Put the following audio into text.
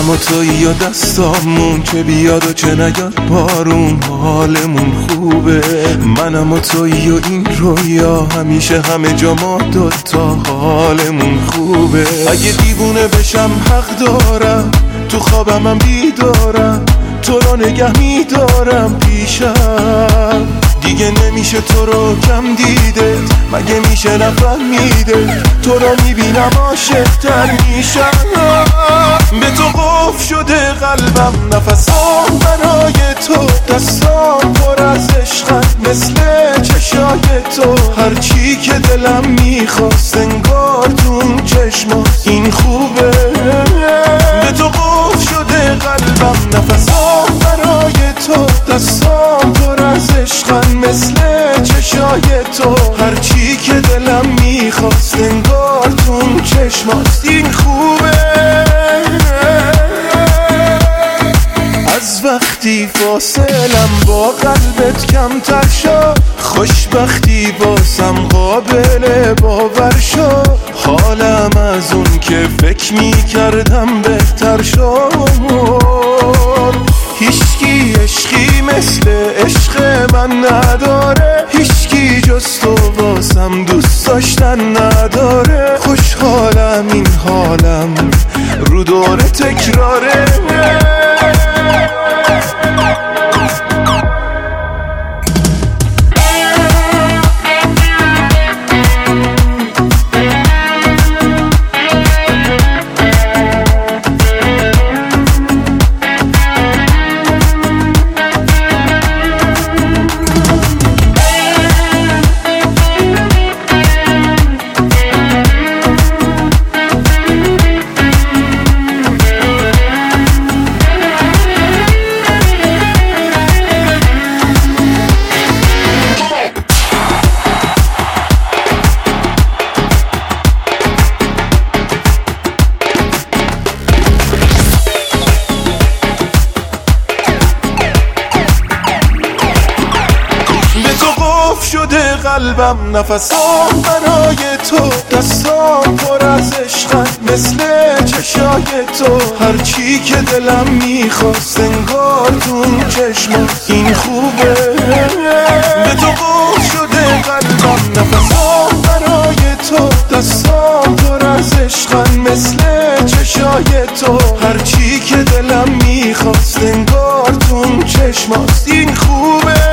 منم و تویی و دستامون که بیاد و چه نیاد بارون حالمون خوبه. منم و تویی و این رویا همیشه همه جا ما دوتا حالمون خوبه. اگه دیوونه بشم حق دارم تو خوابم هم بیدارم تو رو نگه میدارم پیشم. دیگه نمیشه تو رو کم دیده مگه میشه نفهمیده تو رو میبینم عاشق‌تر میشم. به تو قفل شده قلبم نفسام برای تو دستام پر از عشقم مثل چشای تو هرچی که دلم میخواست انگار تو چشمات این خوبه. به تو قفل شده قلبم نفسام برای تو دستام پر از عشقم مثل چشای تو هرچی که دلم میخواست انگار تو چشمات این خوبه. از وقتی فاصلم با قلبت کمتر شد خوشبختی واسم قابل باور شد. حالم از اون که فکر میکردم بهتر شد. هیچکی عشقی مثل عشق من نداره هیچکی جز تو واسم دوست داشتن نداره. خوشحالم این حالم رو دور تکراره. شده قلبم نفسام برای تو دستام پر از عشقم مثل چشای تو هرچی که دلم میخواست انگار تو چشمات این خوبه. به تو قفل شده قلبم نفسام برای تو دستام پر از عشقم مثل چشای تو هرچی که دلم میخواست انگار تو چشمات این خوبه.